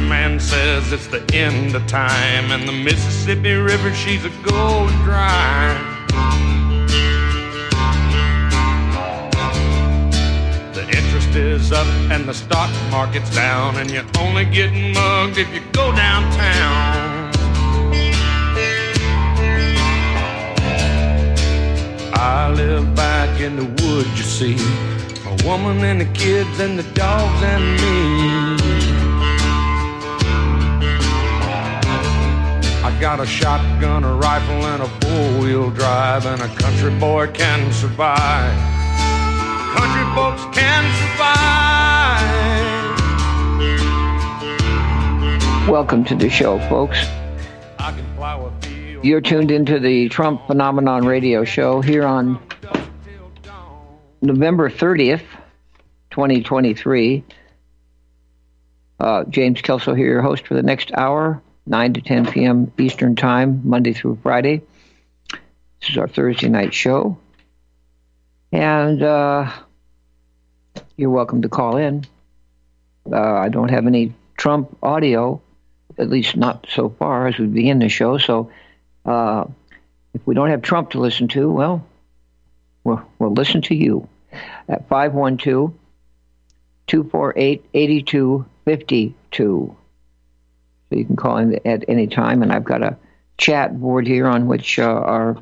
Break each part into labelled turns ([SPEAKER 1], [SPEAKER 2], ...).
[SPEAKER 1] man says it's the end of time, and the Mississippi River, she's a going dry. The interest is up and the stock market's down, and you're only getting mugged if you go downtown. I live back in the woods, you see, a woman and the kids and the dogs and me. I got a shotgun, a rifle, and a four-wheel drive, and a country boy can survive. Country folks can survive.
[SPEAKER 2] Welcome to the show, folks.
[SPEAKER 1] I can plow a field.
[SPEAKER 2] You're tuned into the Trump Phenomenon radio show here on November 30th, 2023. James Kelso here, your host for the next hour, 9 to 10 p.m. Eastern Time, Monday through Friday. This is our Thursday night show. And you're welcome to call in. I don't have any Trump audio, at least not so far as we begin the show. So if we don't have Trump to listen to, well, we'll listen to you at 512-248-8252. So you can call in at any time, and I've got a chat board here on which our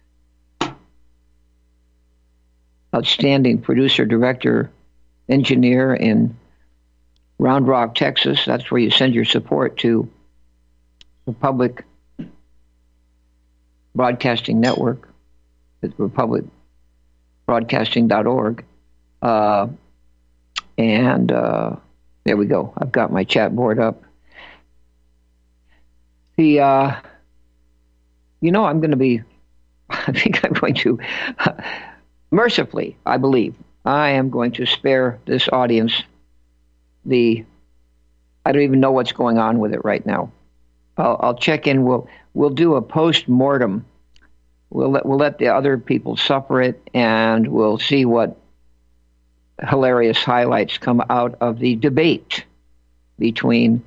[SPEAKER 2] outstanding producer, director, engineer in Round Rock, Texas. That's where you send your support to the Public Broadcasting Network, at republicbroadcasting.org. And there we go. I've got my chat board up. I'm going to be, I think I'm going to, mercifully, I believe, I am going to spare this audience I don't even know what's going on with it right now. I'll check in. We'll do a post-mortem. We'll let the other people suffer it, and we'll see what hilarious highlights come out of the debate between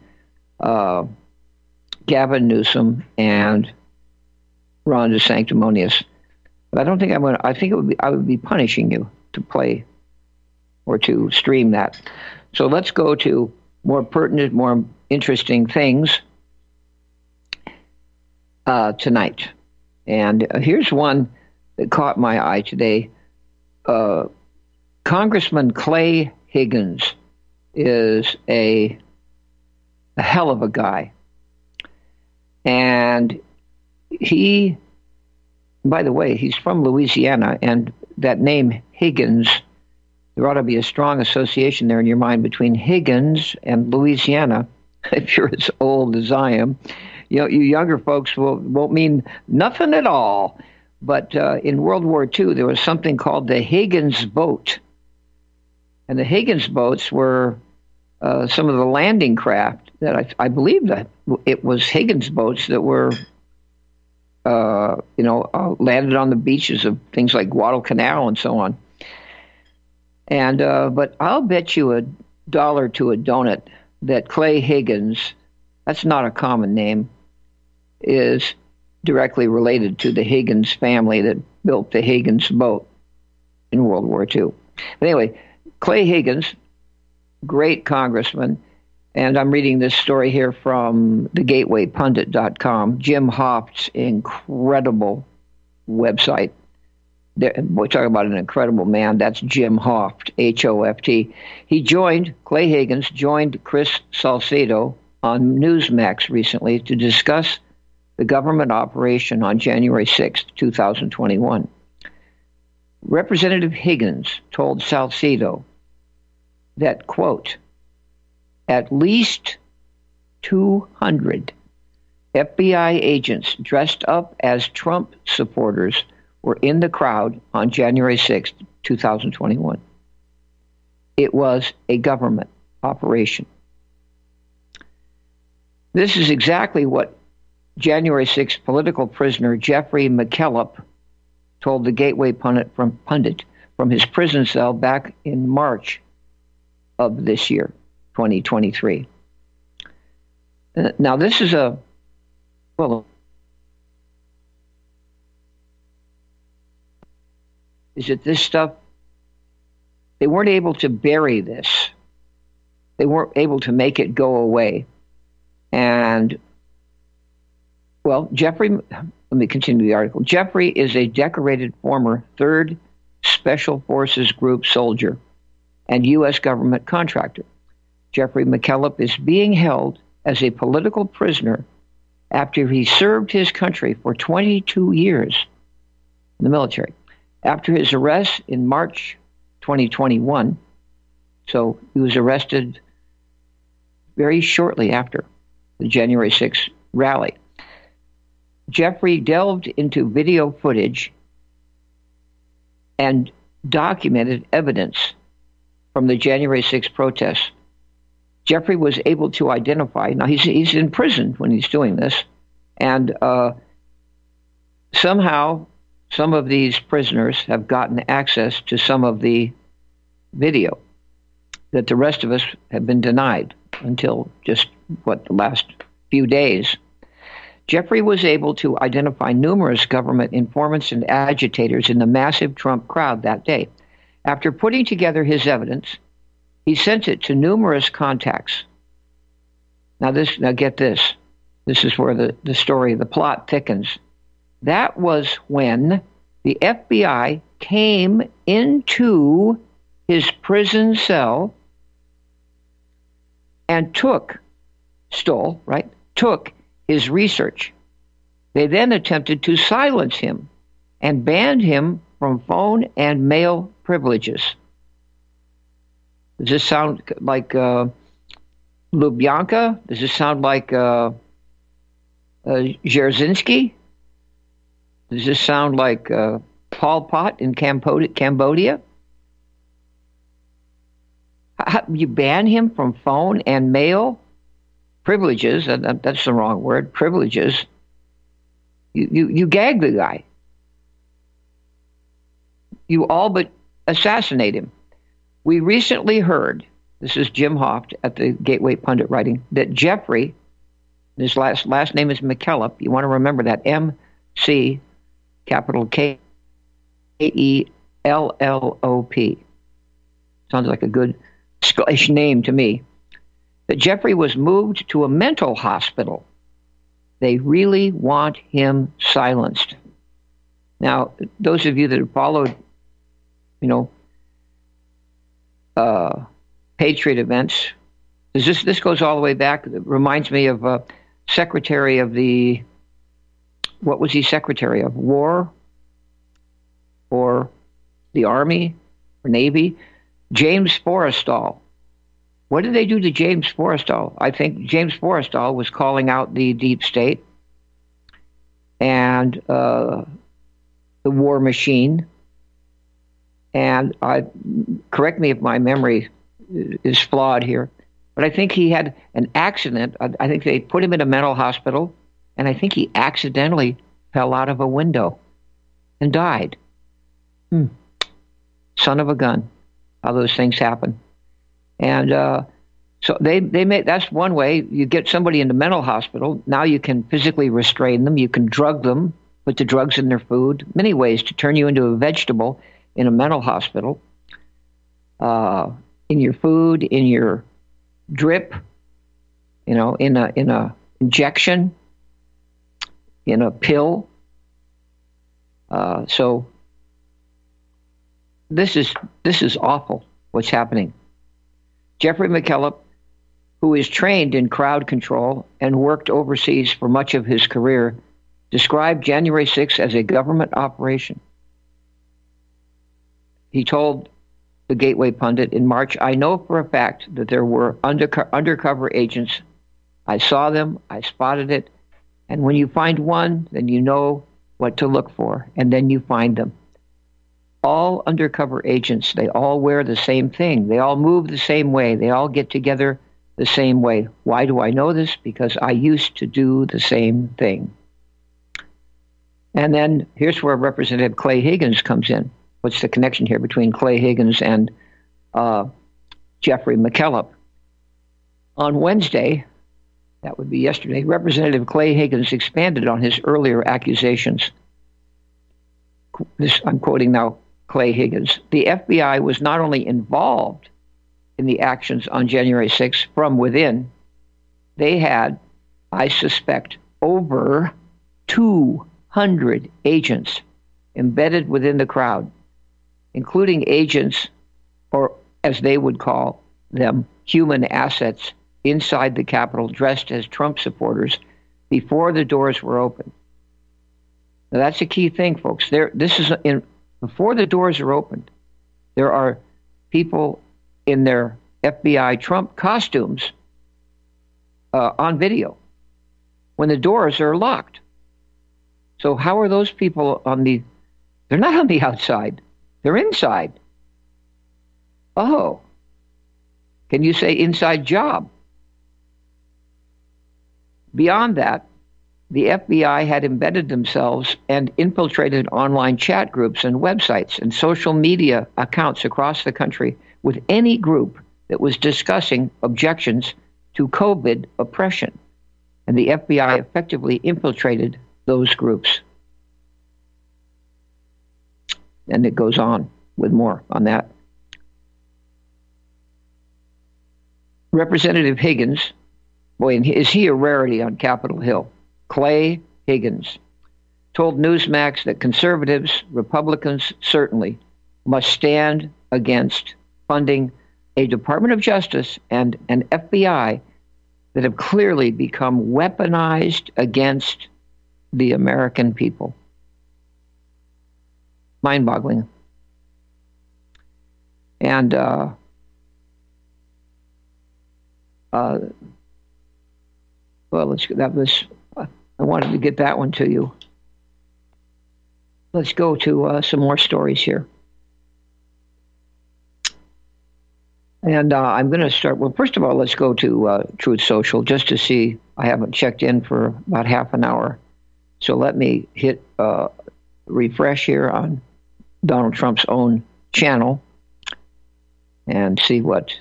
[SPEAKER 2] Gavin Newsom and Ron DeSanctimonious. But I don't think I'm going to. I think I would be punishing you to play or to stream that. So let's go to more pertinent, more interesting things tonight. And here's one that caught my eye today. Congressman Clay Higgins is a hell of a guy. And he, by the way, he's from Louisiana, and that name Higgins, there ought to be a strong association there in your mind between Higgins and Louisiana, if you're as old as I am. You younger folks won't mean nothing at all. But in World War II, there was something called the Higgins boat. And the Higgins boats were some of the landing craft that I believe that it was Higgins boats that were, landed on the beaches of things like Guadalcanal and so on. And but I'll bet you $1 to a donut that Clay Higgins, that's not a common name, is directly related to the Higgins family that built the Higgins boat in World War II. But anyway, Clay Higgins, great congressman, and I'm reading this story here from thegatewaypundit.com, Jim Hoft's incredible website. We're talking about an incredible man. That's Jim Hoft, H-O-F-T. Clay Higgins joined Chris Salcedo on Newsmax recently to discuss the government operation on January 6, 2021. Representative Higgins told Salcedo that, quote, at least 200 FBI agents dressed up as Trump supporters were in the crowd on January 6, 2021. It was a government operation. This is exactly what January 6 political prisoner Jeffrey McKillop told the Gateway Pundit from his prison cell back in March of this year, 2023. Now, this is well, is it this stuff? They weren't able to bury this. They weren't able to make it go away. And, well, Jeffrey, let me continue the article. Jeffrey is a decorated former 3rd Special Forces Group soldier and U.S. government contractor. Jeffrey McKillop is being held as a political prisoner after he served his country for 22 years in the military. After his arrest in March 2021, so he was arrested very shortly after the January 6th rally, Jeffrey delved into video footage and documented evidence from the January 6th protests. Jeffrey was able to identify, now he's in prison when he's doing this, and somehow some of these prisoners have gotten access to some of the video that the rest of us have been denied until just, the last few days. Jeffrey was able to identify numerous government informants and agitators in the massive Trump crowd that day. After putting together his evidence, he sent it to numerous contacts. Now get this. This is where the story, the plot thickens. That was when the FBI came into his prison cell and took his research. They then attempted to silence him and banned him from phone and mail privileges. Does this sound like Lubyanka? Does this sound like Dzerzhinsky? Does this sound like Pol Pot in Cambodia? You ban him from phone and mail privileges. That's the wrong word. Privileges. You gag the guy. You all but assassinate him. We recently heard, this is Jim Hoft at the Gateway Pundit writing, that Jeffrey, his last name is McKillop. You want to remember that, M-C, capital K-E-L-L-O-P. Sounds like a good Scottish name to me. That Jeffrey was moved to a mental hospital. They really want him silenced. Now, those of you that have followed, Patriot events, this goes all the way back. It reminds me of Secretary of the, what was he Secretary of? War or the Army or Navy? James Forrestal. What did they do to James Forrestal? I think James Forrestal was calling out the deep state and the war machine. And correct me if my memory is flawed here, but I think he had an accident. I think they put him in a mental hospital, and I think he accidentally fell out of a window and died. Son of a gun, how those things happen. And so they made, that's one way. You get somebody in the mental hospital. Now you can physically restrain them. You can drug them, put the drugs in their food. Many ways to turn you into a vegetable in a mental hospital. In your food, in your drip, in a injection, in a pill. So this is awful. What's happening? Jeffrey McKillop, who is trained in crowd control and worked overseas for much of his career, described January 6th as a government operation. He told the Gateway Pundit in March, "I know for a fact that there were undercover agents. I saw them, I spotted it, and when you find one, then you know what to look for, and then you find them. All undercover agents, they all wear the same thing. They all move the same way. They all get together the same way. Why do I know this? Because I used to do the same thing." And then here's where Representative Clay Higgins comes in. What's the connection here between Clay Higgins and Jeffrey McKillop? On Wednesday, That would be yesterday. Representative Clay Higgins expanded on his earlier accusations. I'm quoting now Clay Higgins. The FBI was not only involved in the actions on January 6th from within, they had, I suspect, over 200 agents embedded within the crowd, including agents, or as they would call them, human assets, inside the Capitol dressed as Trump supporters before the doors were open. Now that's a key thing, folks. Before the doors are opened, there are people in their FBI Trump costumes on video when the doors are locked. So how are those people they're not on the outside, they're inside. Oh, can you say inside job? Beyond that, the FBI had embedded themselves and infiltrated online chat groups and websites and social media accounts across the country with any group that was discussing objections to COVID oppression. And the FBI effectively infiltrated those groups. And it goes on with more on that. Representative Higgins, boy, is he a rarity on Capitol Hill? Clay Higgins told Newsmax that conservatives, Republicans certainly, must stand against funding a Department of Justice and an FBI that have clearly become weaponized against the American people. Mind-boggling. And I wanted to get that one to you. Let's go to some more stories here. And I'm going to start, well, first of all, let's go to Truth Social just to see. I haven't checked in for about half an hour. So let me hit refresh here on Donald Trump's own channel and see what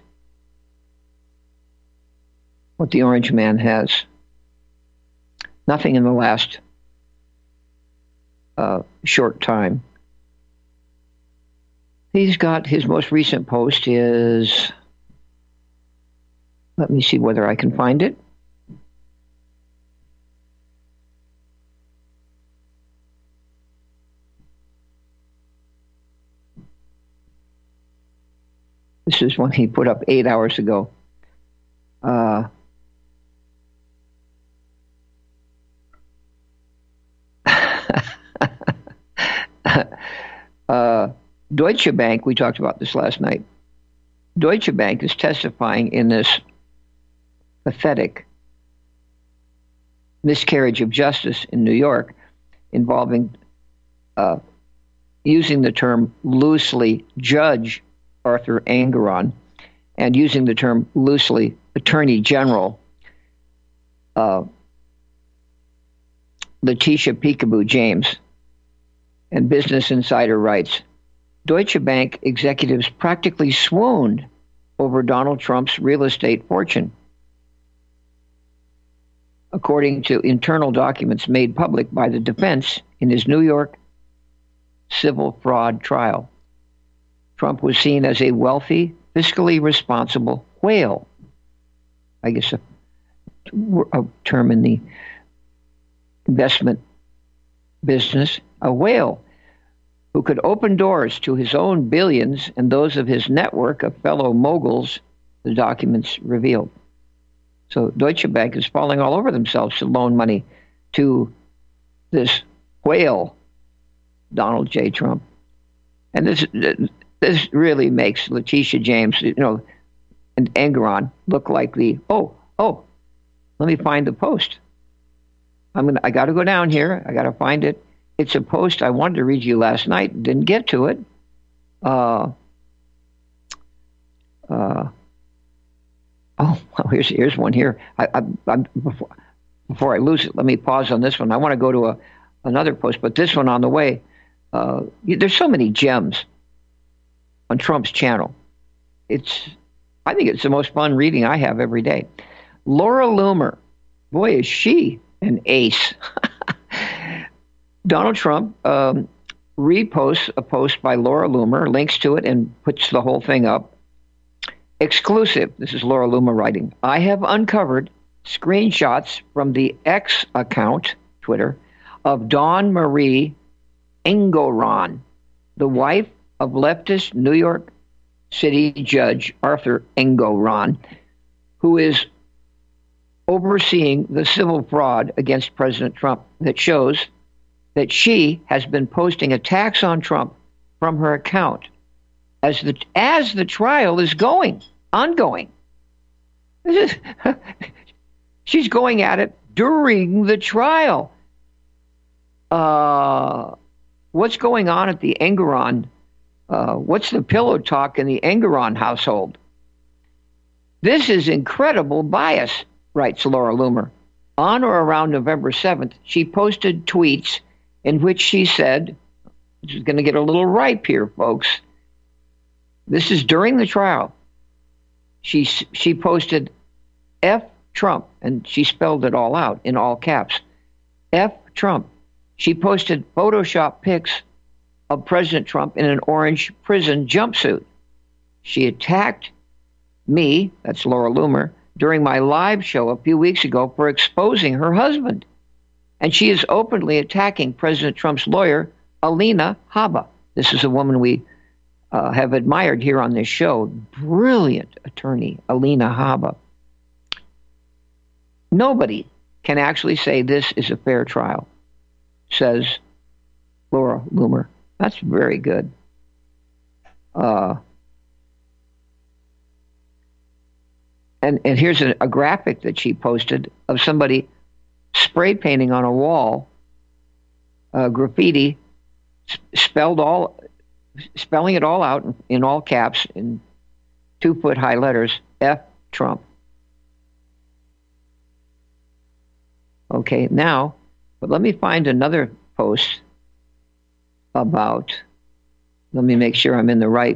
[SPEAKER 2] the Orange Man has. Nothing in the last short time. He's got his most recent post is, let me see whether I can find it. This is one he put up 8 hours ago. Deutsche Bank, we talked about this last night. Deutsche Bank is testifying in this pathetic miscarriage of justice in New York involving using the term loosely Judge Arthur Engoron and using the term loosely Attorney General Letitia Peekaboo James. And Business Insider writes, Deutsche Bank executives practically swooned over Donald Trump's real estate fortune. According to internal documents made public by the defense in his New York civil fraud trial, Trump was seen as a wealthy, fiscally responsible whale. I guess a term in the investment business, a whale who could open doors to his own billions and those of his network of fellow moguls, the documents revealed. So Deutsche Bank is falling all over themselves to loan money to this whale, Donald J. Trump. And this really makes Letitia James, and Engoron look like let me find the post. I got to go down here. I got to find it. It's a post I wanted to read you last night. Didn't get to it. Here's one here. Before I lose it, let me pause on this one. I want to go to another post, but this one on the way. There's so many gems on Trump's channel. I think it's the most fun reading I have every day. Laura Loomer Boy, is she an ace. Donald Trump reposts a post by Laura Loomer, links to it, and puts the whole thing up. Exclusive. This is Laura Loomer writing. I have uncovered screenshots from the X account, Twitter, of Dawn Marie Engoron, the wife of leftist New York City Judge Arthur Engoron, who is overseeing the civil fraud against President Trump that shows that she has been posting attacks on Trump from her account as the trial is ongoing. She's going at it during the trial. What's going on at the Engoron? What's the pillow talk in the Engoron household? This is incredible bias, writes Laura Loomer. On or around November 7th, she posted tweets in which she said, this is going to get a little ripe here, folks. This is during the trial. She posted F Trump, and she spelled it all out in all caps. F Trump. She posted Photoshop pics of President Trump in an orange prison jumpsuit. She attacked me, that's Laura Loomer, during my live show a few weeks ago for exposing her husband. And she is openly attacking President Trump's lawyer, Alina Habba. This is a woman we have admired here on this show. Brilliant attorney, Alina Habba. Nobody can actually say this is a fair trial, says Laura Loomer. That's very good. And here's a graphic that she posted of somebody spray painting on a wall, graffiti, spelling it all out in all caps in 2-foot high letters, F Trump. Okay, now, but let me find another post about, let me make sure I'm in the right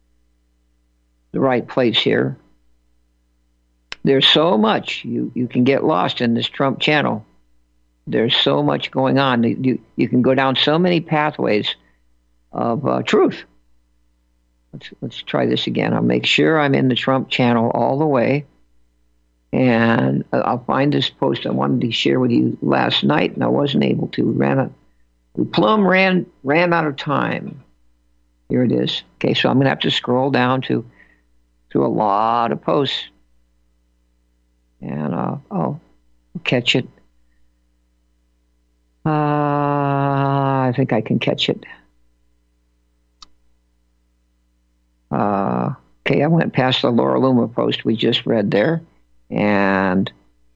[SPEAKER 2] place here. There's so much. You can get lost in this Trump channel. There's so much going on. You can go down so many pathways of truth. Let's try this again. I'll make sure I'm in the Trump channel all the way. And I'll find this post I wanted to share with you last night, and I wasn't able to. We ran out of time. Here it is. Okay, so I'm going to have to scroll down to a lot of posts. And I'll catch it. I think I can catch it. Okay, I went past the Laura Loomer post we just read there. And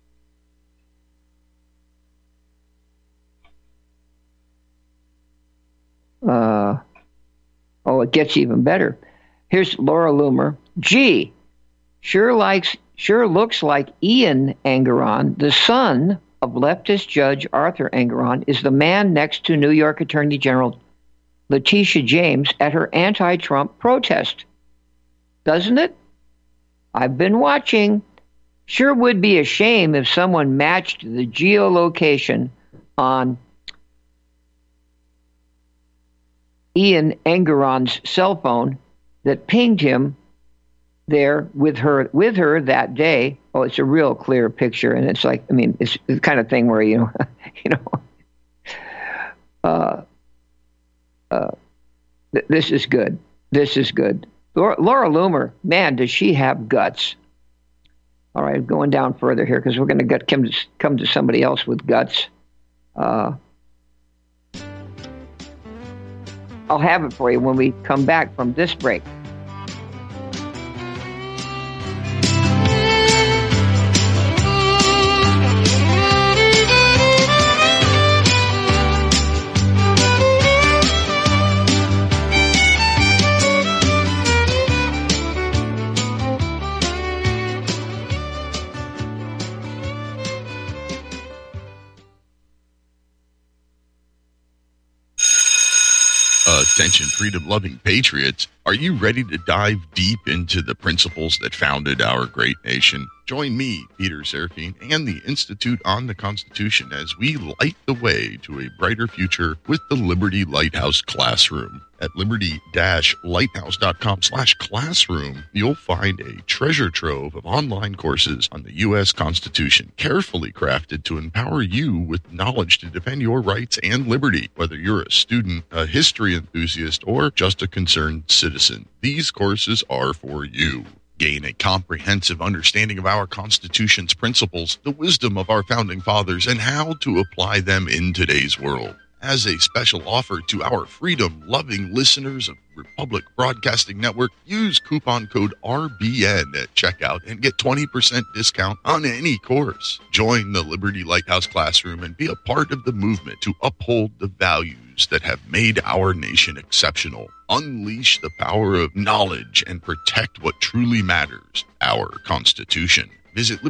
[SPEAKER 2] it gets even better. Here's Laura Loomer. Gee, sure looks like Ian Engoron, the son of leftist Judge Arthur Engoron, is the man next to New York Attorney General Letitia James at her anti-Trump protest. Doesn't it? I've been watching. Sure would be a shame if someone matched the geolocation on Ian Engoron's cell phone that pinged him there with her that day. Oh, it's a real clear picture, and it's like, I mean, it's the kind of thing where this is good. This is good. Laura Loomer, man, does she have guts? All right, going down further here because we're going to come to somebody else with guts. I'll have it for you when we come back from this break.
[SPEAKER 3] Attention freedom-loving patriots. Are you ready to dive deep into the principles that founded our great nation? Join me, Peter Serafine, and the Institute on the Constitution as we light the way to a brighter future with the Liberty Lighthouse Classroom. At liberty-lighthouse.com/classroom, you'll find a treasure trove of online courses on the U.S. Constitution, carefully crafted to empower you with knowledge to defend your rights and liberty. Whether you're a student, a history enthusiast, or just a concerned citizen, these courses are for you. Gain a comprehensive understanding of our Constitution's principles, the wisdom of our founding fathers, and how to apply them in today's world. As a special offer to our freedom-loving listeners of Republic Broadcasting Network, use coupon code RBN at checkout and get 20% discount on any course. Join the Liberty Lighthouse Classroom and be a part of the movement to uphold the values that have made our nation exceptional. Unleash the power of knowledge and protect what truly matters, our Constitution. Visit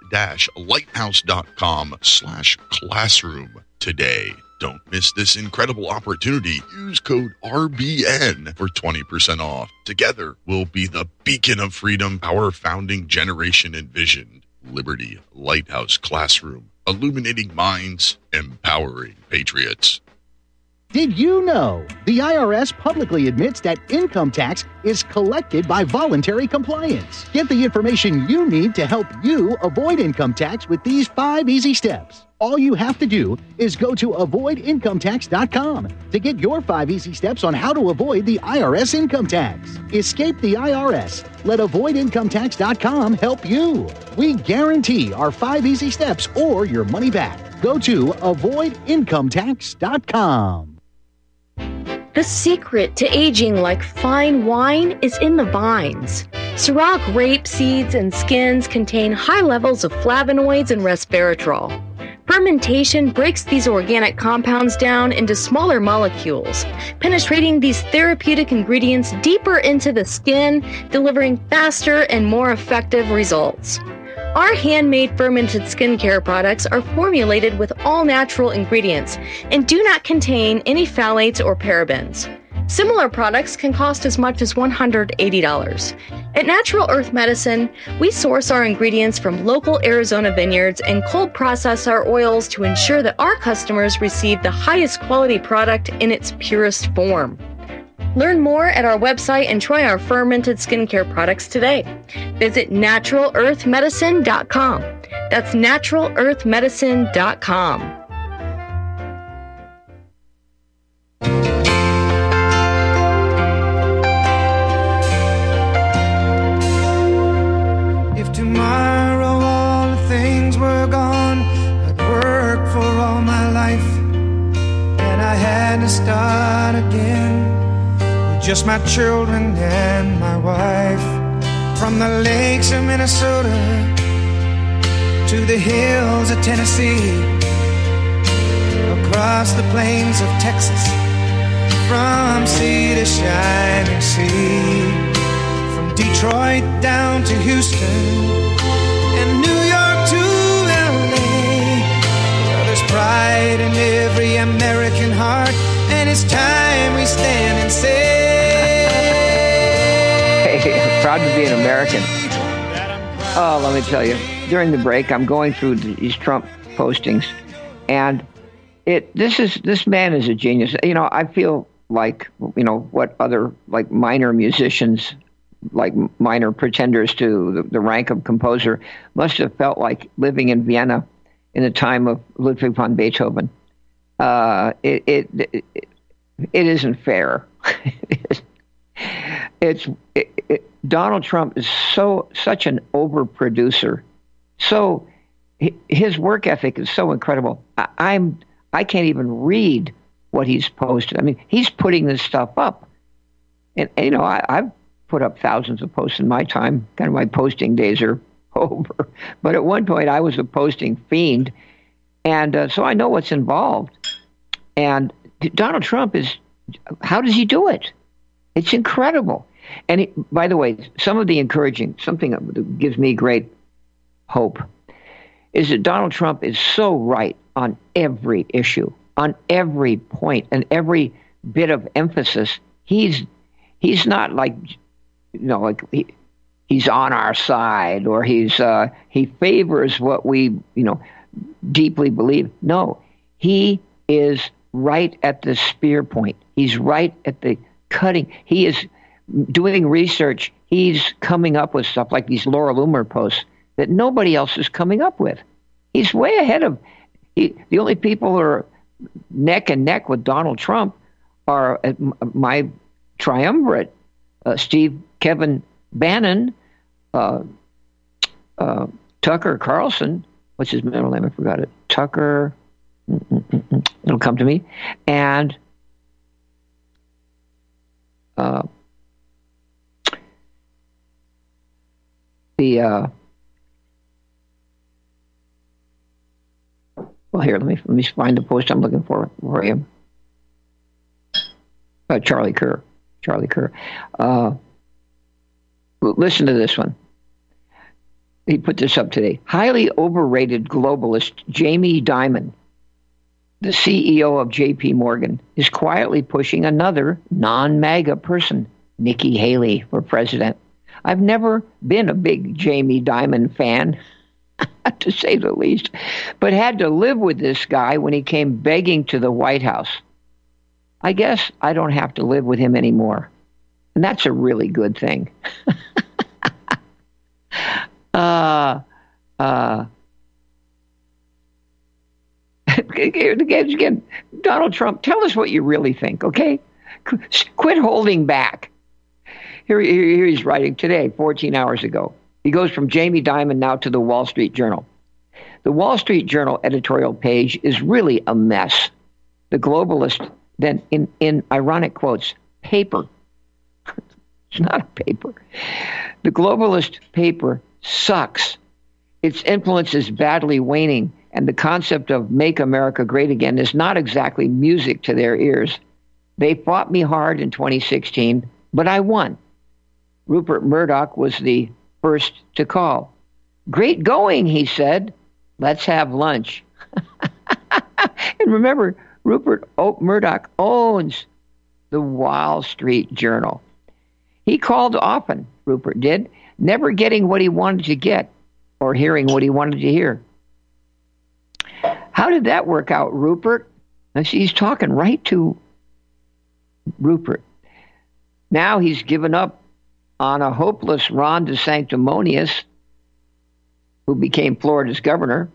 [SPEAKER 3] liberty-lighthouse.com/classroom today. Don't miss this incredible opportunity. Use code RBN for 20% off. Together, we'll be the beacon of freedom our founding generation envisioned. Liberty Lighthouse Classroom, illuminating minds, empowering patriots.
[SPEAKER 4] Did you know the IRS publicly admits that income tax is collected by voluntary compliance? Get the information you need to help you avoid income tax with these 5 easy steps. All you have to do is go to avoidincometax.com to get your 5 easy steps on how to avoid the IRS income tax. Escape the IRS. Let avoidincometax.com help you. We guarantee our 5 easy steps or your money back. Go to avoidincometax.com.
[SPEAKER 5] The secret to aging like fine wine is in the vines. Syrah grape seeds and skins contain high levels of flavonoids and resveratrol. Fermentation breaks these organic compounds down into smaller molecules, penetrating these therapeutic ingredients deeper into the skin, delivering faster and more effective results. Our handmade fermented skincare products are formulated with all natural ingredients and do not contain any phthalates or parabens. Similar products can cost as much as $180. At Natural Earth Medicine, we source our ingredients from local Arizona vineyards and cold process our oils to ensure that our customers receive the highest quality product in its purest form. Learn more at our website and try our fermented skincare products today. Visit naturalearthmedicine.com. That's naturalearthmedicine.com.
[SPEAKER 6] If tomorrow all the things were gone, I'd work for all my life, and I had to start again. Just my children and my wife. From the lakes of Minnesota to the hills of Tennessee, across the plains of Texas, from sea to shining sea, from Detroit down to Houston and New York to LA. Well, there's pride in every American heart, and it's time we stand and say,
[SPEAKER 2] proud to be an American. Oh, let me tell you, during the break, I'm going through these Trump postings, and this man is a genius. You know, I feel like, you know, what other like minor musicians, like minor pretenders to the rank of composer, must have felt like living in Vienna in the time of Ludwig van Beethoven. It isn't fair. Donald Trump is such an overproducer. So his work ethic is so incredible. I can't even read what he's posted. I mean, he's putting this stuff up, and you know, I've put up thousands of posts in my time. Kind of my posting days are over. But at one point, I was a posting fiend, and so I know what's involved. And Donald Trump how does he do it? It's incredible. And by the way, something that gives me great hope is that Donald Trump is so right on every issue, on every point, and every bit of emphasis. He's he's not like, like he's on our side, or he favors what we, deeply believe. No, he is right at the spear point. He's right at the cutting. He is doing research. He's coming up with stuff like these Laura Loomer posts that nobody else is coming up with. He's way ahead of the only people who are neck and neck with Donald Trump are my triumvirate: Steve, Kevin Bannon, Tucker Carlson. What's his middle name? I forgot it. Tucker. It'll come to me. And well, here, let me find the post I'm looking for him. Charlie Kerr. Listen to this one. He put this up today. Highly overrated globalist Jamie Dimon, the CEO of J.P. Morgan, is quietly pushing another non-MAGA person, Nikki Haley, for president. I've never been a big Jamie Dimon fan, to say the least, but had to live with this guy when he came begging to the White House. I guess I don't have to live with him anymore. And that's a really good thing. Again, Donald Trump, tell us what you really think, okay? Quit holding back. Here he's writing today, 14 hours ago. He goes from Jamie Dimon now to the Wall Street Journal. The Wall Street Journal editorial page is really a mess. The globalist, then in ironic quotes, paper. It's not a paper. The globalist paper sucks. Its influence is badly waning, and the concept of Make America Great Again is not exactly music to their ears. They fought me hard in 2016, but I won. Rupert Murdoch was the first to call. Great going, he said. Let's have lunch. And remember, Rupert Murdoch owns the Wall Street Journal. He called often, Rupert did, never getting what he wanted to get or hearing what he wanted to hear. How did that work out, Rupert? And he's talking right to Rupert. Now he's given up on a hopeless Ron DeSanctimonious, who became Florida's governor.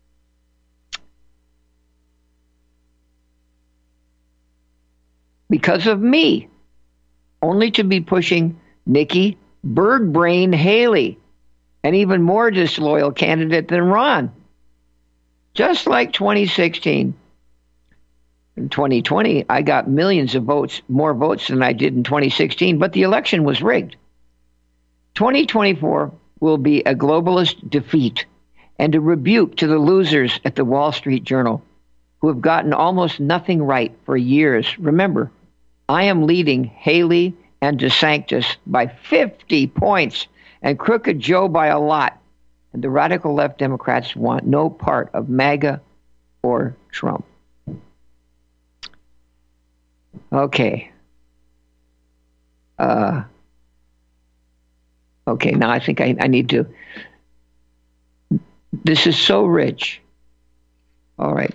[SPEAKER 2] Because of me, only to be pushing Nikki Birdbrain Haley, an even more disloyal candidate than Ron. Just like 2016. In 2020, I got millions of votes, more votes than I did in 2016, but the election was rigged. 2024 will be a globalist defeat and a rebuke to the losers at the Wall Street Journal, who have gotten almost nothing right for years. Remember, I am leading Haley and DeSantis by 50 points and Crooked Joe by a lot. And the radical left Democrats want no part of MAGA or Trump. Okay. Okay, now I think I need to. This is so rich. All right.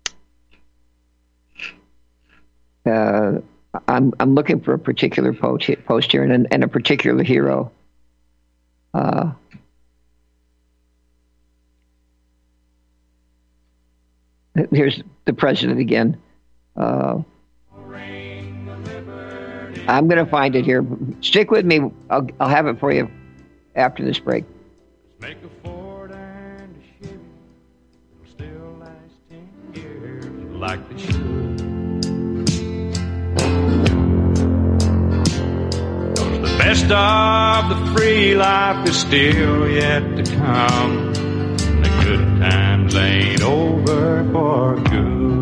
[SPEAKER 2] I'm looking for a particular post here and a particular hero. Here's the president again. I'm going to find it here. Stick with me. I'll have it for you after this break.
[SPEAKER 1] Make a Ford and a Chevy. It'll still last 10 years like it should. 'Cause the best of the free life is still yet to come. The good times ain't over for good.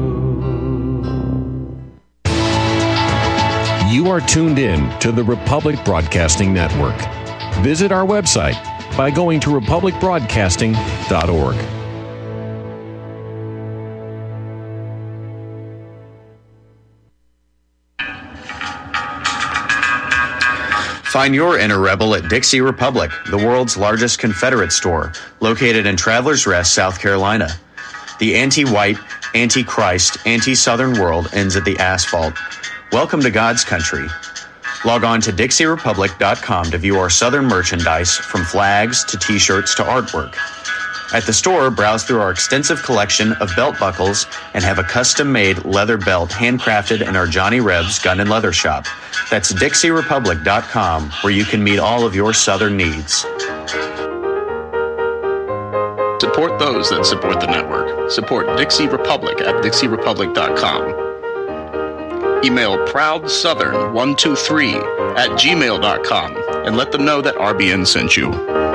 [SPEAKER 7] You are tuned in to the Republic Broadcasting Network. Visit our website by going to republicbroadcasting.org.
[SPEAKER 8] Find your inner rebel at Dixie Republic, the world's largest Confederate store, located in Travelers Rest, South Carolina. The anti-white, anti-Christ, anti-Southern world ends at the asphalt. Welcome to God's country. Log on to DixieRepublic.com to view our Southern merchandise, from flags to T-shirts to artwork. At the store, browse through our extensive collection of belt buckles and have a custom-made leather belt handcrafted in our Johnny Rebs Gun and Leather Shop. That's DixieRepublic.com, where you can meet all of your Southern needs.
[SPEAKER 3] Support those that support the network. Support Dixie Republic at DixieRepublic.com. Email ProudSouthern123@gmail.com and let them know that RBN sent you.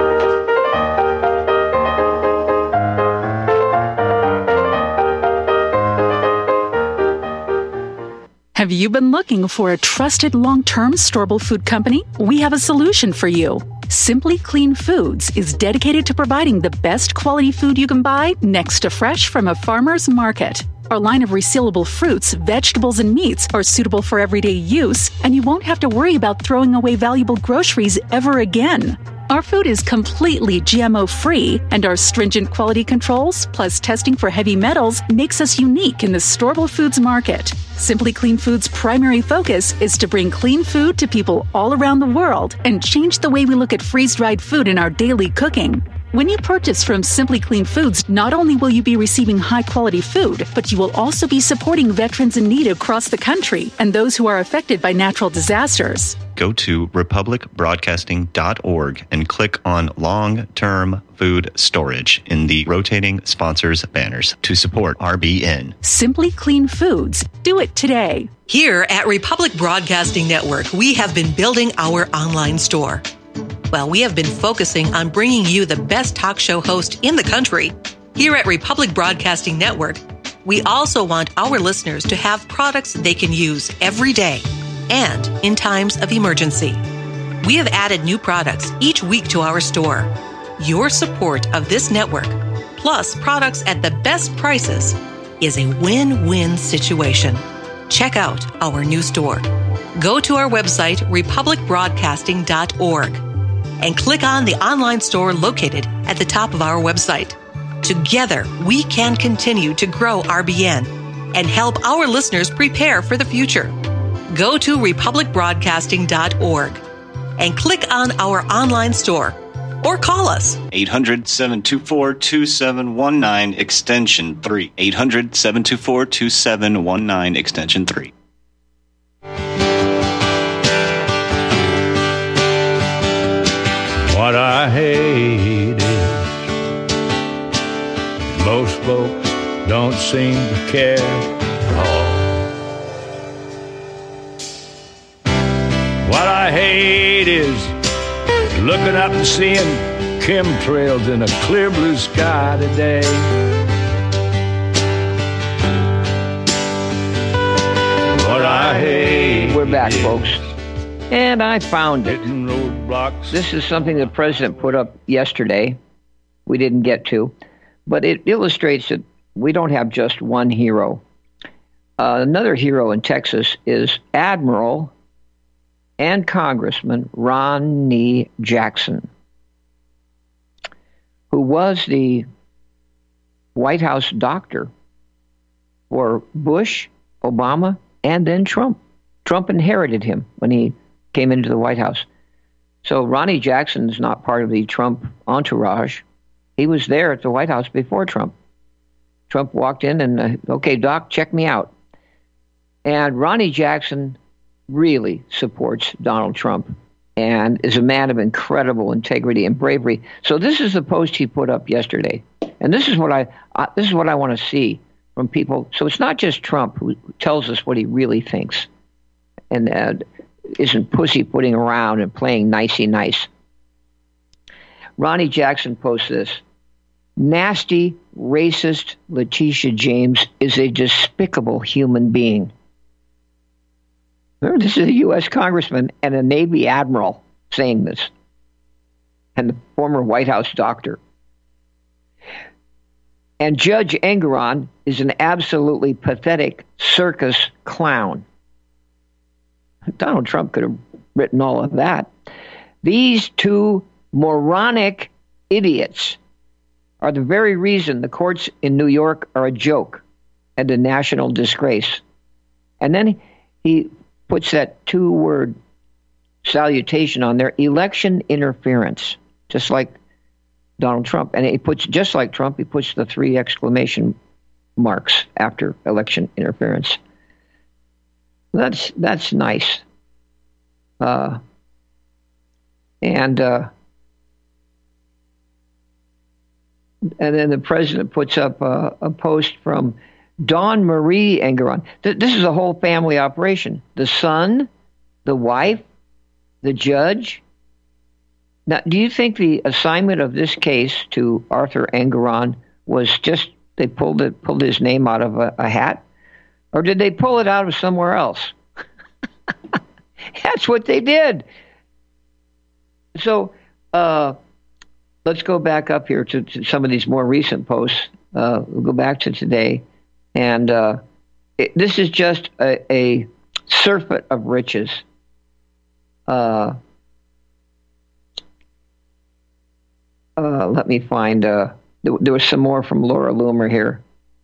[SPEAKER 9] Have you been looking for a trusted long-term storable food company? We have a solution for you. Simply Clean Foods is dedicated to providing the best quality food you can buy next to fresh from a farmer's market. Our line of resealable fruits, vegetables, and meats are suitable for everyday use, and you won't have to worry about throwing away valuable groceries ever again. Our food is completely GMO-free, and our stringent quality controls, plus testing for heavy metals, makes us unique in the storable foods market. Simply Clean Foods' primary focus is to bring clean food to people all around the world and change the way we look at freeze-dried food in our daily cooking. When you purchase from Simply Clean Foods, not only will you be receiving high-quality food, but you will also be supporting veterans in need across the country and those who are affected by natural disasters.
[SPEAKER 10] Go to republicbroadcasting.org and click on Long-Term Food Storage in the rotating sponsors banners to support RBN.
[SPEAKER 9] Simply Clean Foods. Do it today.
[SPEAKER 11] Here at Republic Broadcasting Network, we have been building our online store. Well, we have been focusing on bringing you the best talk show host in the country. Here at Republic Broadcasting Network, we also want our listeners to have products they can use every day and in times of emergency. We have added new products each week to our store. Your support of this network, plus products at the best prices, is a win-win situation. Check out our new store. Go to our website, republicbroadcasting.org, and click on the online store located at the top of our website. Together, we can continue to grow RBN and help our listeners prepare for the future. Go to republicbroadcasting.org and click on our online store or call us.
[SPEAKER 10] 800-724-2719 extension 3. 800-724-2719 extension 3.
[SPEAKER 1] What I hate is most folks don't seem to care at all. What I hate is looking up and seeing chemtrails in a clear blue sky today. What I hate.
[SPEAKER 2] We're back, folks. And I found it.
[SPEAKER 1] Roadblocks.
[SPEAKER 2] This is something the president put up yesterday. We didn't get to. But it illustrates that we don't have just one hero. Another hero in Texas is Admiral and Congressman Ronny Jackson, who was the White House doctor for Bush, Obama, and then Trump. Trump inherited him when he came into the White House. So Ronny Jackson is not part of the Trump entourage. He was there at the White House before Trump. Trump walked in and, okay, Doc, check me out. And Ronny Jackson really supports Donald Trump and is a man of incredible integrity and bravery. So this is the post he put up yesterday. And this is what I want to see from people. So it's not just Trump who tells us what he really thinks and isn't pussyfooting around and playing nicey nice. Ronny Jackson posts this. Nasty, racist Letitia James is a despicable human being. Remember, this is a U.S. congressman and a Navy admiral saying this, and the former White House doctor. And Judge Engoron is an absolutely pathetic circus clown. Donald Trump could have written all of that. These two moronic idiots are the very reason the courts in New York are a joke and a national disgrace. And then he puts that 2-word salutation on there, election interference, just like Donald Trump. And he puts, just like Trump, he puts the 3 exclamation marks after election interference. That's nice. And then the president puts up a post from Dawn Marie Engoron. This is a whole family operation. The son, the wife, the judge. Now, do you think the assignment of this case to Arthur Engoron was just they pulled his name out of a hat? Or did they pull it out of somewhere else? That's what they did. So let's go back up here to some of these more recent posts. We'll go back to today. And this is just a surfeit of riches. Let me find, there was some more from Laura Loomer here.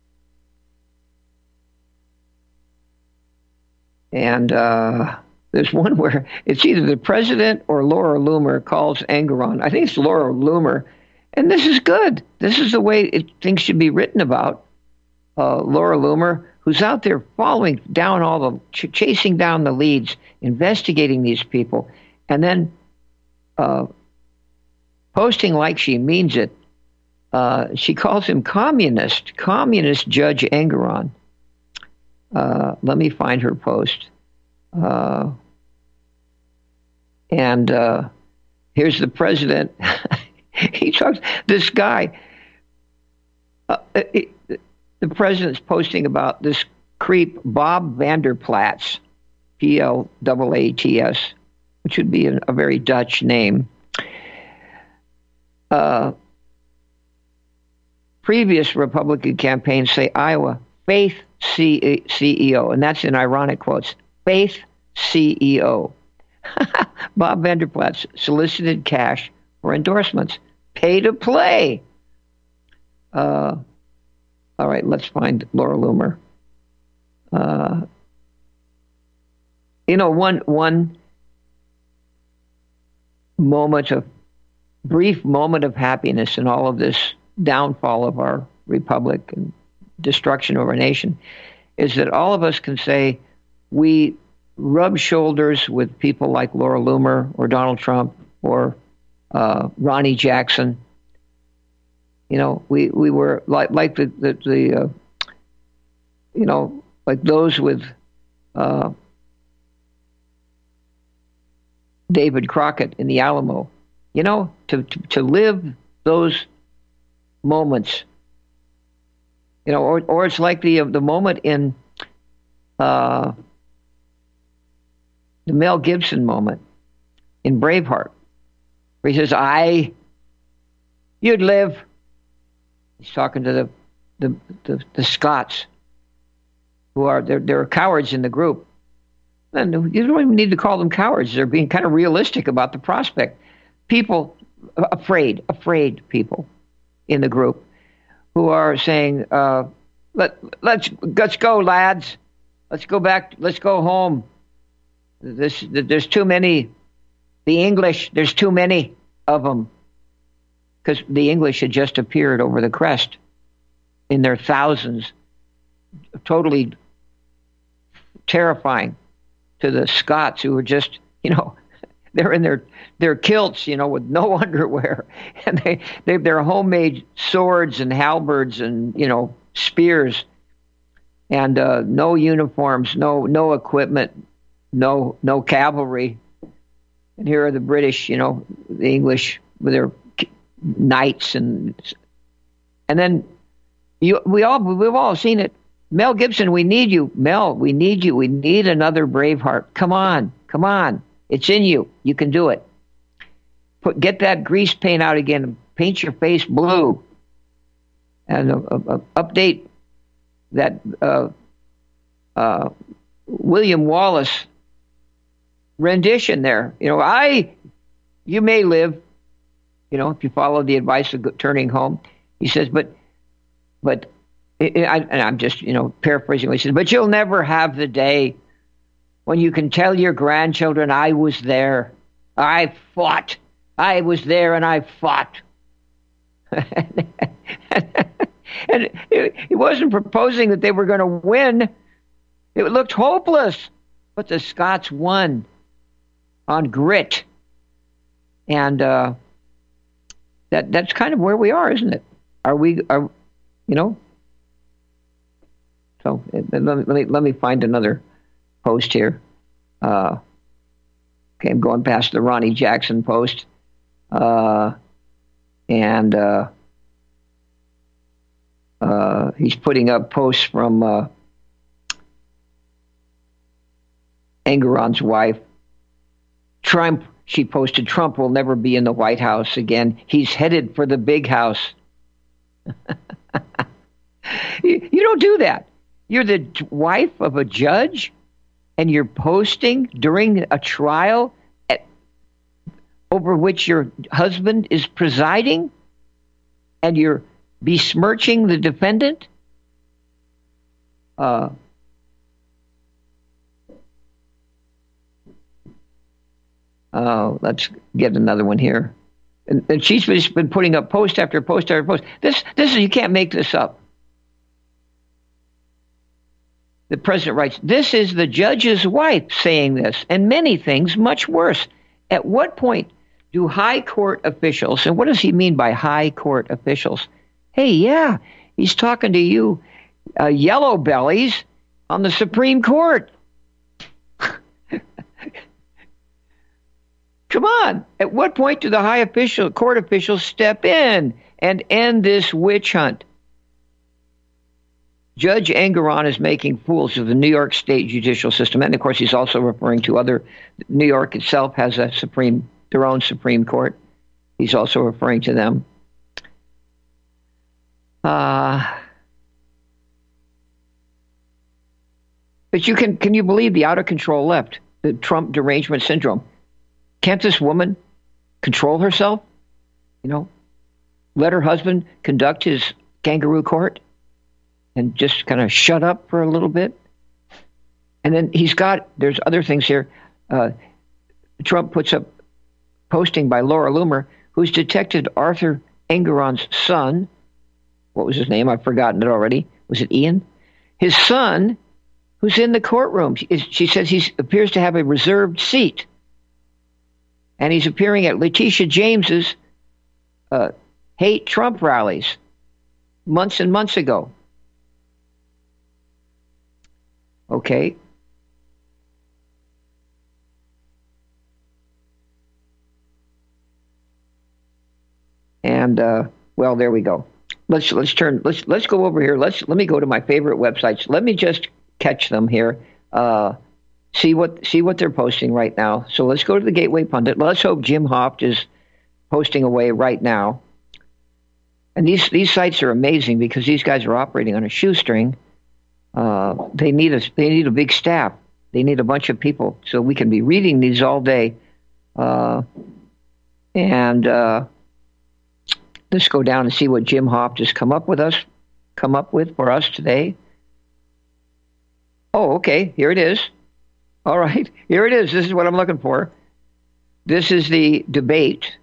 [SPEAKER 2] And there's one where it's either the president or Laura Loomer calls Engoron. I think it's Laura Loomer. And this is good. This is the way things should be written about. Laura Loomer, who's out there following down chasing down the leads, investigating these people, and then posting like she means it. She calls him communist Judge Engoron. Let me find her post. And here's the president. He talks, this guy, the president's posting about this creep, Bob Vander Plaats, Plaats, which would be a very Dutch name. Previous Republican campaigns say Iowa, Faith CEO, and that's in ironic quotes, Faith CEO. Bob Vander Plaats solicited cash for endorsements. Pay to play. All right, let's find Laura Loomer. One brief moment of happiness in all of this downfall of our republic and destruction of our nation is that all of us can say we rub shoulders with people like Laura Loomer or Donald Trump or Ronnie Jackson. We were like like those with David Crockett in the Alamo. To live those moments. Or it's like the moment in the Mel Gibson moment in Braveheart, where he says, you'd live. He's talking to the Scots, who are there are cowards in the group. And you don't even need to call them cowards. They're being kind of realistic about the prospect. People afraid people in the group who are saying, let's go, lads. Let's go back. Let's go home. There's too many. The English, there's too many of them. Because the English had just appeared over the crest in their thousands, totally terrifying to the Scots, who were just, they're in their kilts, with no underwear, and they've their homemade swords and halberds and spears, and no uniforms, no equipment, no cavalry, and here are the British, the English with their knights, and then we've all seen it. Mel Gibson, we need you. Mel, we need you. We need another Braveheart. Come on. It's in you. You can do it. Get that grease paint out again and paint your face blue. And update that William Wallace rendition there. You may live, if you follow the advice of turning home. He says, but and I'm just, paraphrasing what he says, but you'll never have the day when you can tell your grandchildren, I was there. I fought. I was there and I fought. And he wasn't proposing that they were going to win. It looked hopeless. But the Scots won on grit. And that's kind of where we are, isn't it? So let me find another post here. Okay, I'm going past the Ronnie Jackson post. And he's putting up posts from Engoron's wife. Trump, she posted, Trump will never be in the White House again. He's headed for the big house. You don't do that. You're the wife of a judge, and you're posting during a trial over which your husband is presiding, and you're besmirching the defendant. Let's get another one here. And she's just been putting up post after post after post. This is, you can't make this up. The president writes, this is the judge's wife saying this, and many things much worse. At what point do high court officials, and what does he mean by high court officials? Hey, yeah, he's talking to you yellow bellies on the Supreme Court. Come on. At what point do the court officials step in and end this witch hunt? Judge Engoron is making fools of the New York State judicial system. And, of course, he's also referring to New York itself has their own Supreme Court. He's also referring to them. But can you believe the out-of-control left, the Trump derangement syndrome? Can't this woman control herself? Let her husband conduct his kangaroo court and just kind of shut up for a little bit? And then there's other things here. Trump puts up posting by Laura Loomer, who's detected Arthur Engoron's son. What was his name? I've forgotten it already. Was it Ian? His son, who's in the courtroom. She says he appears to have a reserved seat. And he's appearing at Letitia James's hate Trump rallies months and months ago. Okay. And well, there we go. Let's go over here. Let me go to my favorite websites. Let me just catch them here. See what they're posting right now. So let's go to the Gateway Pundit. Let's hope Jim Hoft is posting away right now. And these sites are amazing because these guys are operating on a shoestring. They need a big staff. They need a bunch of people so we can be reading these all day. And let's go down and see what Jim Hoft has come up with for us today. Oh, okay. Here it is. All right. Here it is. This is what I'm looking for. This is the debate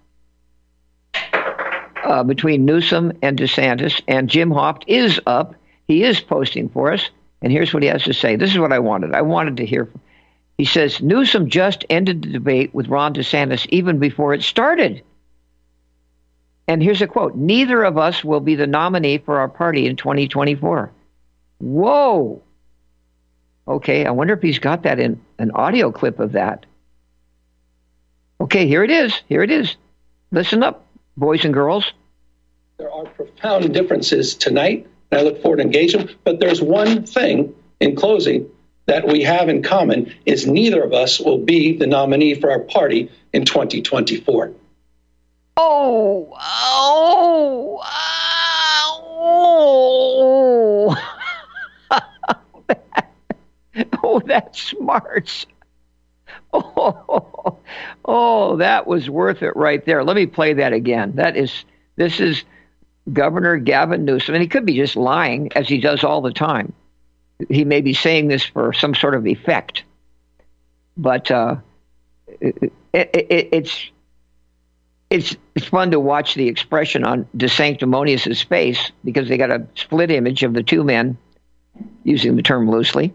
[SPEAKER 2] between Newsom and DeSantis, and Jim Hoft is up. He is posting for us, and here's what he has to say. This is what I wanted. I wanted to hear from. He says, Newsom just ended the debate with Ron DeSantis even before it started. And here's a quote. Neither of us will be the nominee for our party in 2024. Whoa. Okay, I wonder if he's got that in an audio clip of that. Okay, here it is. Here it is. Listen up, boys and girls.
[SPEAKER 12] There are profound differences tonight, and I look forward to engaging. But there's one thing in closing that we have in common is neither of us will be the nominee for our party in 2024.
[SPEAKER 2] Oh. Oh, that's smart. Oh, that was worth it right there. Let me play that again. This is Governor Gavin Newsom, and he could be just lying, as he does all the time. He may be saying this for some sort of effect, but it's fun to watch the expression on DeSanctimonious's face, because they got a split image of the two men, using the term loosely.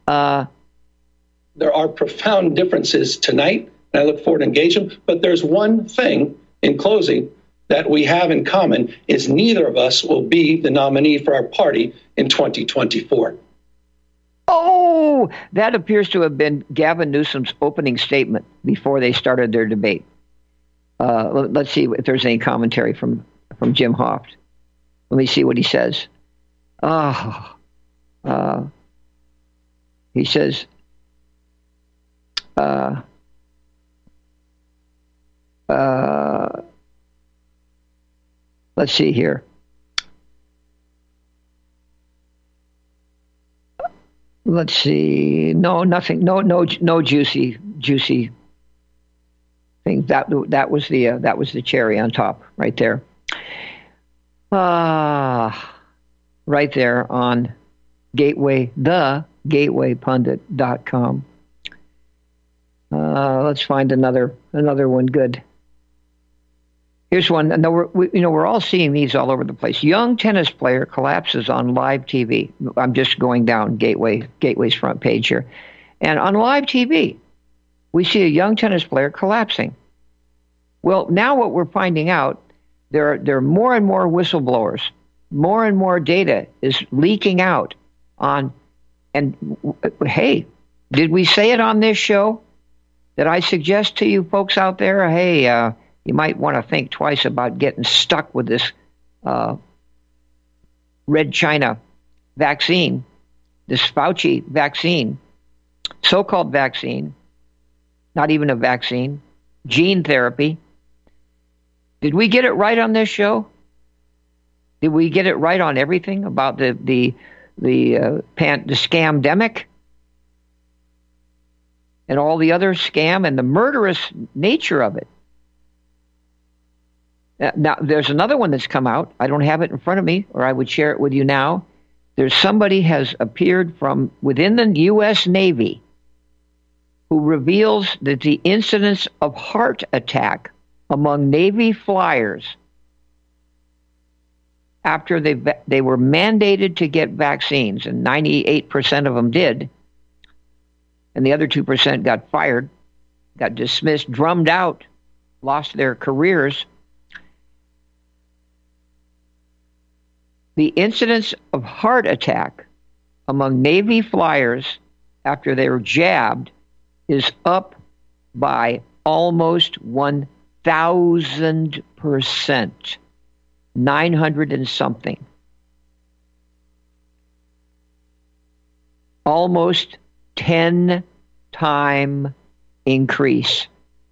[SPEAKER 12] There are profound differences tonight, and I look forward to engage them. But there's one thing in closing that we have in common is neither of us will be the nominee for our party in 2024.
[SPEAKER 2] Oh, that appears to have been Gavin Newsom's opening statement before they started their debate. Let's see if there's any commentary from Jim Hoft. Let me see what he says. He says, let's see here. Let's see. No, nothing. No juicy thing. That was the cherry on top right there. Right there on thegatewaypundit.com. Let's find another one good. Here's one. And we're all seeing these all over the place. Young tennis player collapses on live TV. I'm just going down Gateway's front page here, and on live TV, we see a young tennis player collapsing. Well, now what we're finding out, there are more and more whistleblowers, more and more data is leaking out on. And hey, did we say it on this show? Did I suggest to you folks out there, hey, you might want to think twice about getting stuck with this Red China vaccine, this Fauci vaccine, so-called vaccine, not even a vaccine, gene therapy. Did we get it right on this show? Did we get it right on everything about the scamdemic and all the other scam and the murderous nature of it? Now, there's another one that's come out. I don't have it in front of me, or I would share it with you now. There's somebody has appeared from within the U.S. Navy who reveals that the incidence of heart attack among Navy flyers after they were mandated to get vaccines, and 98% of them did, and the other 2% got fired, got dismissed, drummed out, lost their careers. The incidence of heart attack among Navy flyers after they were jabbed is up by almost 1,000%, 900 and something. Almost 10-time increase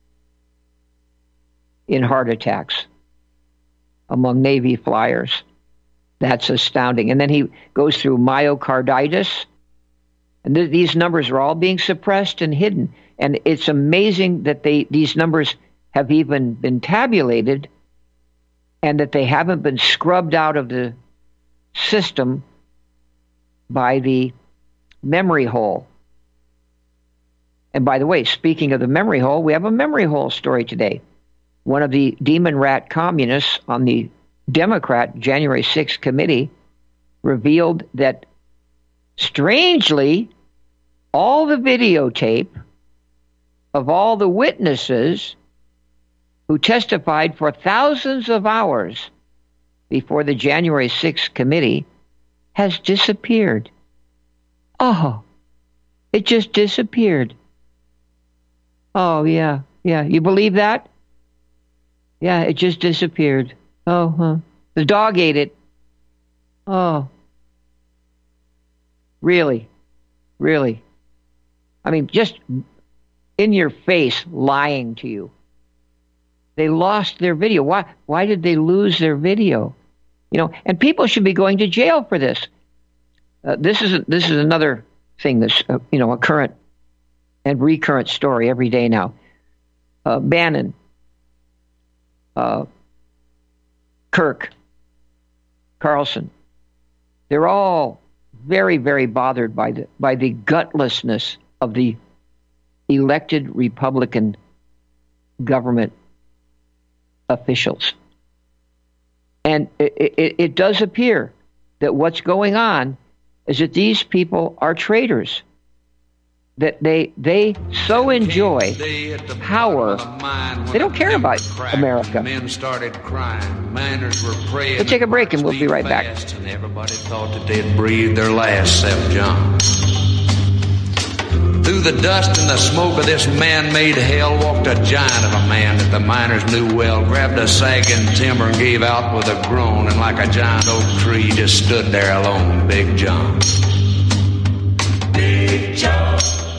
[SPEAKER 2] in heart attacks among Navy flyers. That's astounding. And then he goes through myocarditis. And these numbers are all being suppressed and hidden. And it's amazing that these numbers have even been tabulated and that they haven't been scrubbed out of the system by the memory hole. And by the way, speaking of the memory hole, we have a memory hole story today. One of the demon rat communists on the Democrat January 6th committee revealed that, strangely, all the videotape of all the witnesses who testified for thousands of hours before the January 6th committee has disappeared. Oh, it just disappeared. Oh, yeah. You believe that? Yeah, it just disappeared. Oh, huh. The dog ate it. Oh. Really? I mean, just in your face lying to you. They lost their video. Why did they lose their video? And people should be going to jail for this. This is another thing that's a current and recurrent story every day now. Bannon, Kirk, Carlson, they're all very, very bothered by the gutlessness of the elected Republican government officials. And it does appear that what's going on is that these people are traitors, that they so enjoy power, they don't care about America.
[SPEAKER 13] Men started crying, miners were praying.
[SPEAKER 2] We'll take a break and we'll be right back.
[SPEAKER 13] And everybody thought that they'd breathed their last, except John. Through the dust and the smoke of this man-made hell walked a giant of a man that the miners knew well, grabbed a sagging timber and gave out with a groan, and like a giant oak tree just stood there alone, Big John. Big John.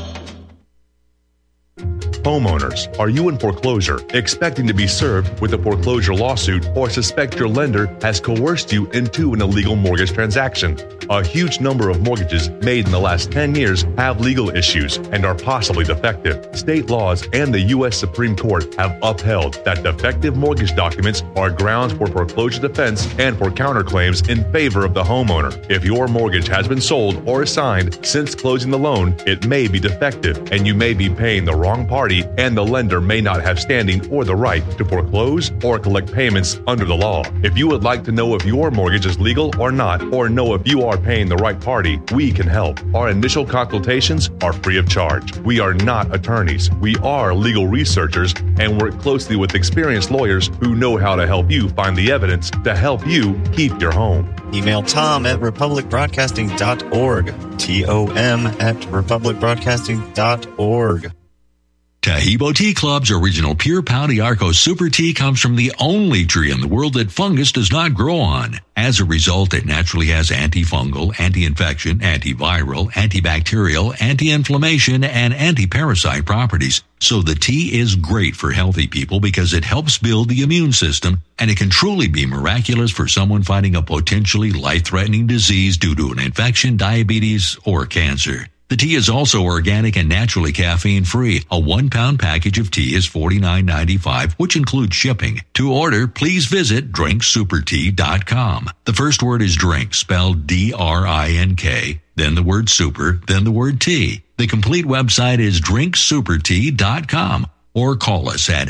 [SPEAKER 14] Homeowners, are you in foreclosure, expecting to be served with a foreclosure lawsuit, or suspect your lender has coerced you into an illegal mortgage transaction? A huge number of mortgages made in the last 10 years have legal issues and are possibly defective. State laws and the U.S. Supreme Court have upheld that defective mortgage documents are grounds for foreclosure defense and for counterclaims in favor of the homeowner. If your mortgage has been sold or assigned since closing the loan, it may be defective and you may be paying the wrong party, and the lender may not have standing or the right to foreclose or collect payments under the law. If you would like to know if your mortgage is legal or not, or know if you are paying the right party, we can help. Our initial consultations are free of charge. We are not attorneys. We are legal researchers and work closely with experienced lawyers who know how to help you find the evidence to help you keep your home.
[SPEAKER 10] Email Tom at republicbroadcasting.org. TOM at republicbroadcasting.org.
[SPEAKER 15] Tahibo Tea Club's original Pure Pau d'Arco Super Tea comes from the only tree in the world that fungus does not grow on. As a result, it naturally has antifungal, anti-infection, antiviral, antibacterial, anti-inflammation, and anti-parasite properties. So the tea is great for healthy people because it helps build the immune system, and it can truly be miraculous for someone fighting a potentially life-threatening disease due to an infection, diabetes, or cancer. The tea is also organic and naturally caffeine-free. A 1-pound package of tea is $49.95, which includes shipping. To order, please visit drinksupertea.com. The first word is drink, spelled D-R-I-N-K, then the word super, then the word tea. The complete website is drinksupertea.com. Or call us at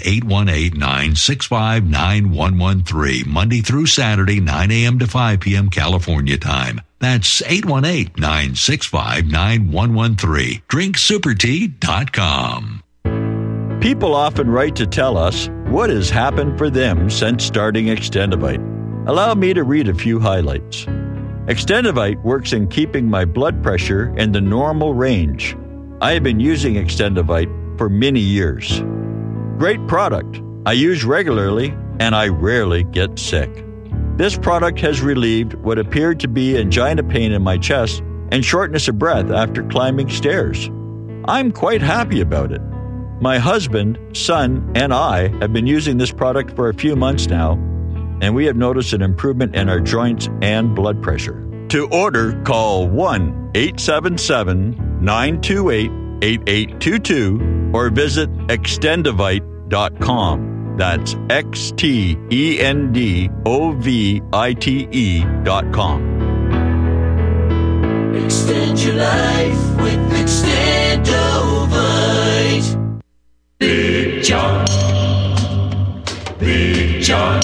[SPEAKER 15] 818-965-9113, Monday through Saturday, 9 a.m. to 5 p.m. California time. That's 818-965-9113, drinksupertea.com.
[SPEAKER 16] People often write to tell us what has happened for them since starting Extendivite. Allow me to read a few highlights. Extendivite works in keeping my blood pressure in the normal range. I have been using Extendivite for many years. Great product. I use regularly and I rarely get sick. This product has relieved what appeared to be angina pain in my chest and shortness of breath after climbing stairs. I'm quite happy about it. My husband, son, and I have been using this product for a few months now, and we have noticed an improvement in our joints and blood pressure. To order, call 1-877-928-8822 or visit extendivite.com. That's XTENDOVITE.com.
[SPEAKER 17] Extend your life with Extendovite. Big John. Big John.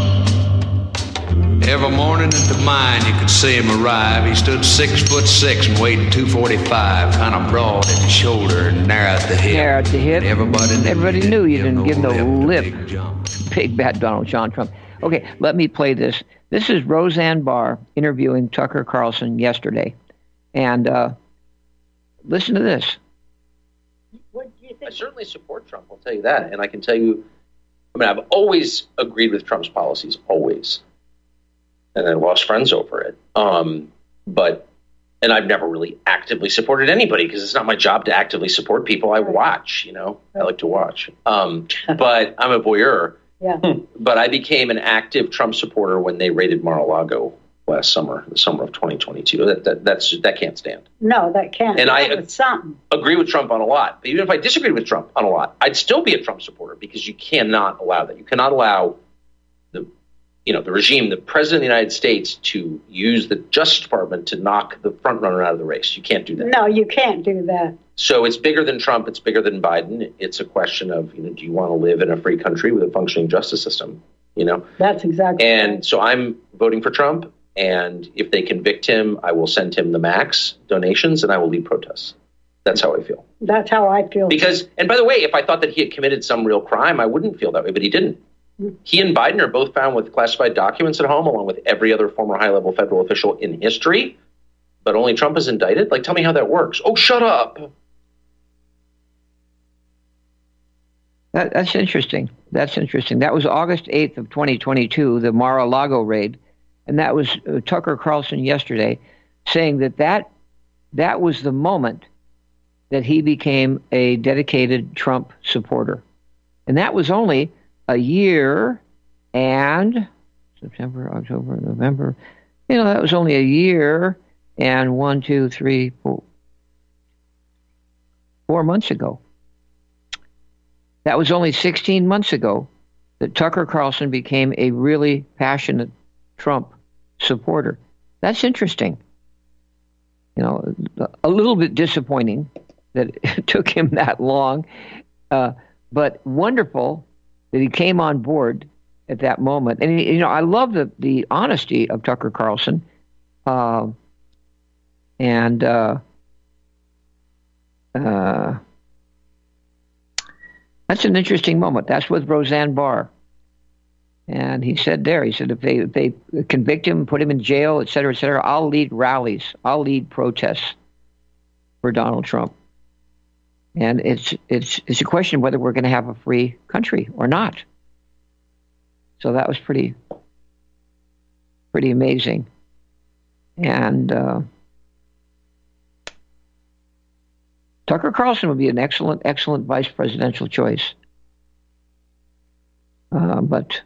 [SPEAKER 13] Every morning at the mine, you could see him arrive. He stood 6'6" and weighed 245, kind of broad at the shoulder and narrow at the hip.
[SPEAKER 2] Narrow at the hip. Everybody knew you didn't give no lip. Big bad Donald John Trump. Okay, let me play this. This is Roseanne Barr interviewing Tucker Carlson yesterday. And listen to this.
[SPEAKER 18] What do you think? I certainly support Trump, I'll tell you that. And I can tell you, I mean, I've always agreed with Trump's policies, always. And I lost friends over it. And I've never really actively supported anybody because it's not my job to actively support people. I watch, I like to watch. But I'm a voyeur.
[SPEAKER 19] Yeah.
[SPEAKER 18] But I became an active Trump supporter when they raided Mar-a-Lago last summer, the summer of 2022. That can't stand.
[SPEAKER 19] No, that can't.
[SPEAKER 18] And I agree with Trump on a lot. But even if I disagreed with Trump on a lot, I'd still be a Trump supporter because you cannot allow that. You cannot allow the regime, the president of the United States, to use the Justice Department to knock the front runner out of the race. You can't do that.
[SPEAKER 19] No, you can't do that.
[SPEAKER 18] So it's bigger than Trump. It's bigger than Biden. It's a question of, do you want to live in a free country with a functioning justice system?
[SPEAKER 19] That's exactly
[SPEAKER 18] And
[SPEAKER 19] right.
[SPEAKER 18] so I'm voting for Trump. And if they convict him, I will send him the max donations and I will lead protests. That's how I feel.
[SPEAKER 19] That's how I feel.
[SPEAKER 18] Because, and by the way, if I thought that he had committed some real crime, I wouldn't feel that way, but he didn't. He and Biden are both found with classified documents at home, along with every other former high-level federal official in history. But only Trump is indicted? Tell me how that works. Oh, shut up.
[SPEAKER 2] That's interesting. That was August 8th of 2022, the Mar-a-Lago raid. And that was Tucker Carlson yesterday saying that was the moment that he became a dedicated Trump supporter. And that was only a year and September, October, November. That was only a year and 4 months ago. That was only 16 months ago that Tucker Carlson became a really passionate Trump supporter. That's interesting. A little bit disappointing that it took him that long, but wonderful that he came on board at that moment. And, I love the honesty of Tucker Carlson. That's an interesting moment. That's with Roseanne Barr. And he said if they convict him, put him in jail, et cetera, I'll lead rallies. I'll lead protests for Donald Trump. And it's a question of whether we're going to have a free country or not. So that was pretty amazing. And Tucker Carlson would be an excellent vice presidential choice. But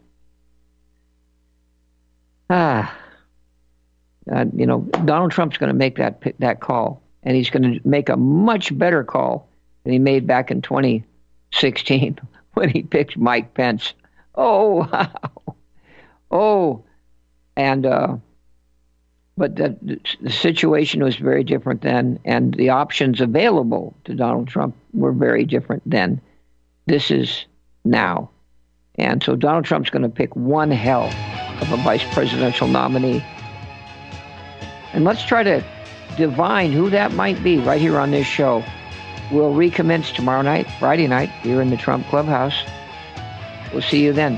[SPEAKER 2] Donald Trump's going to make that call, and he's going to make a much better call than he made back in 2016 when he picked Mike Pence. Oh, wow. Oh, and but the situation was very different then, and the options available to Donald Trump were very different then. This is now. And so Donald Trump's going to pick one hell of a vice presidential nominee. And let's try to divine who that might be right here on this show. We'll recommence tomorrow night, Friday night, here in the Trump Clubhouse. We'll see you then.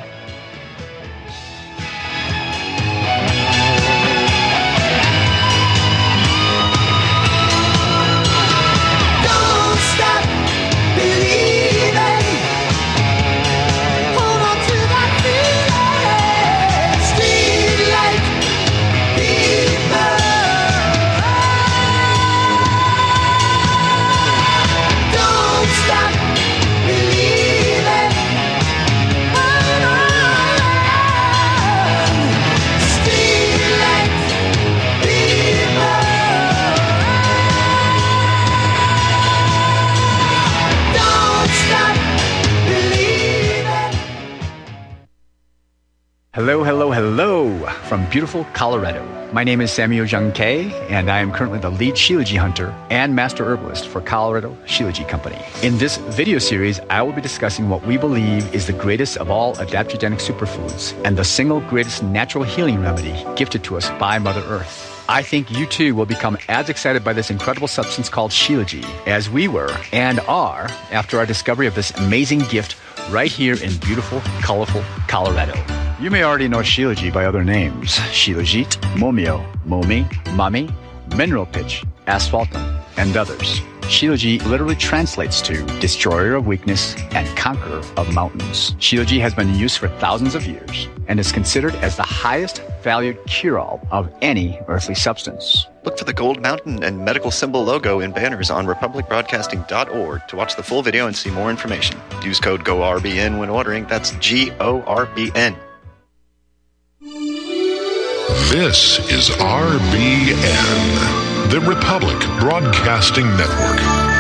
[SPEAKER 20] Hello from beautiful Colorado. My name is Samuel Jung Kay, and I am currently the lead Shilajit hunter and master herbalist for Colorado Shilajit Company. In this video series, I will be discussing what we believe is the greatest of all adaptogenic superfoods and the single greatest natural healing remedy gifted to us by Mother Earth. I think you too will become as excited by this incredible substance called Shilajit as we were and are after our discovery of this amazing gift right here in beautiful, colorful Colorado. You may already know Shilajit by other names: Shilajit, Momio, Momi, Mami, Mineral Pitch, Asphaltum, and others. Shilajit literally translates to destroyer of weakness and conqueror of mountains. Shilajit has been in use for thousands of years and is considered as the highest valued cure-all of any earthly substance.
[SPEAKER 10] Look for the gold mountain and medical symbol logo in banners on republicbroadcasting.org to watch the full video and see more information. Use code GORBN when ordering. That's GORBN.
[SPEAKER 21] This is RBN, the Republic Broadcasting Network.